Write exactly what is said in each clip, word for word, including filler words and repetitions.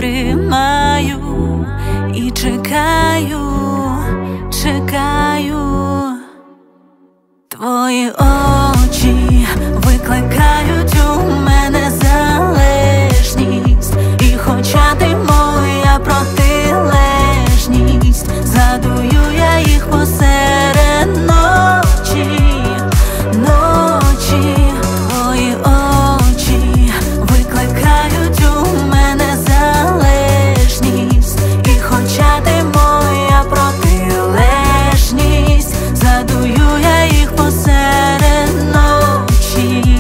тримаю і чекаю, чекаю. Твої очі викликають у мене залежність, і хоча ти моя протилежність, задую я їх посеред ночі, ночі. Твої очі викликають у мене залежність, і хоча ти моя протилежність, задую я їх посеред ночі,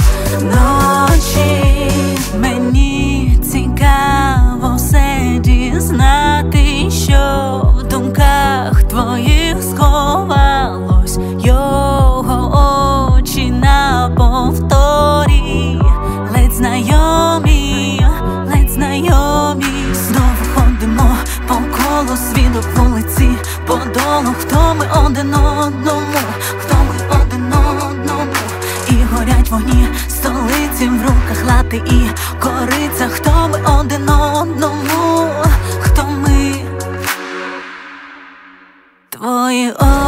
ночі. Мені цікаво все дізнати, що в думках твоїх сховалось. Його очі на повторі, ледь знайомі, ледь знайомі. Знову ходимо по колу, світок вулиці подолу. Хто ми один одному, хто ми один одному. І горять вогні столиці, в руках лати і кориця. Хто ми один одному, хто ми. Твої очі